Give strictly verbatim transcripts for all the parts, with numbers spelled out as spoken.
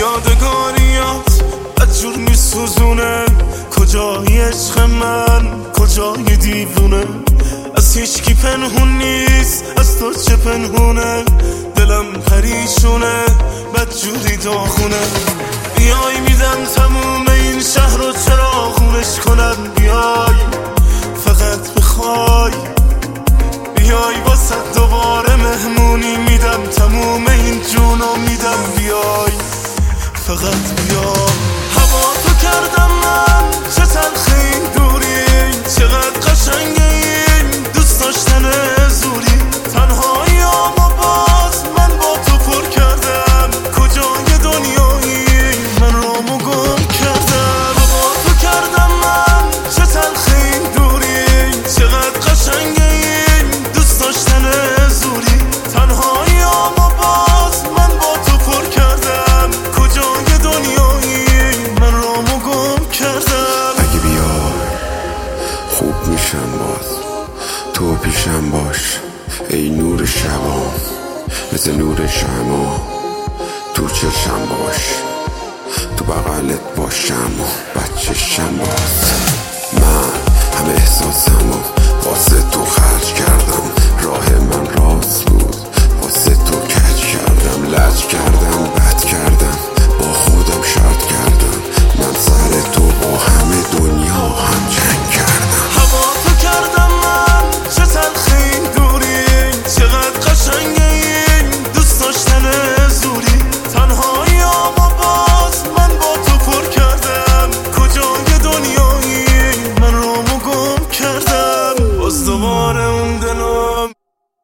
یادگاریات بدجور میسوزونه، کجای عشق من کجای دیوونه، از هیچکی پنهون نیست از تو چه پنهونه، دلم پریشونه بدجوری داغونه. بیای میدم تموم این شهر رو چراغونش کنم، بیای فقط بخوای، بیای واسه دوباره مهمونی میدم، تموم این جونو میدم، بیای فقط بیای. هوا تو کردم من چه تلخ این دوری، چقدر قشنگه این دوست داشتن زوری، تنهایی اما باز من با تو پر کردم، کجای دنیایی من رامو گم کردم. هوا تو کردم من چه تلخ این دوری، چقدر قشنگه این دوست داشتن زوری، تنهایی اما باز من با تو پر کردم، کجای دنیایی من رامو گم کردم. اگه بیای خوب میشم باز، تو پیشم باش ای نور شبا، مثل نور شما تو چشم باش، تو بغلت باشم و بچشم باز. من همه احساسمو واسه تو خرج کردم، راه من راست بود واسه تو کج کردم، لج کردم بد کردم با خودم شرط کردم، من سر تو با همه دنیا هم جنگ کردم. هوا تو کردم من چه تلخ این دوری، چقدر قشنگه این دوست داشتن زوری، تنهایی اما باز من با تو پر کردم، کجای دنیایی من رامو گم کردم. باز دوباره اون دلم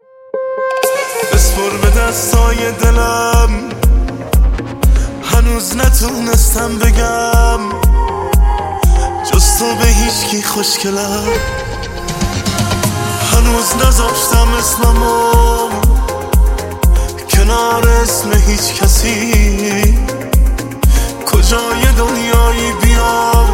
بسپر به دستای دلم، هنوز نتونستم بگم جز تو به هیچکی خوشگلم، هنوز نذاشتم اسممو کنار اسم هیچ کسی، کجای دنیایی بیام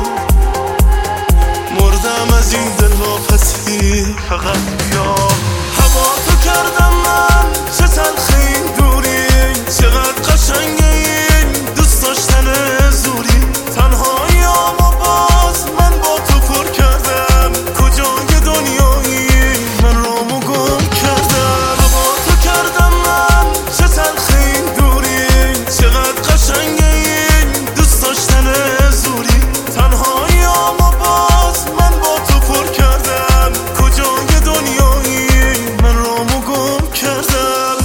مردم از این دل واپسی، فقط بیام. هوا تو کردم من چه تلخ این دوری، چقدر قشنگه این دوست داشتن زوری، تنهایی اما باز من با تو پر کردم، کجای دنیایی من رامو گم کردم. هوا تو کردم من چه تلخ این دوری، چقدر قشنگه این دوست داشتن زوری، تنهایی اما باز من با تو پر کردم، کجای دنیایی من رامو گم کردم.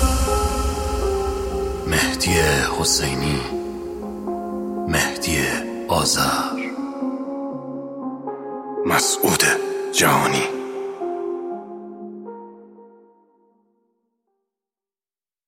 مهدی حسینی، مهدی آذر، مسعود جهانی.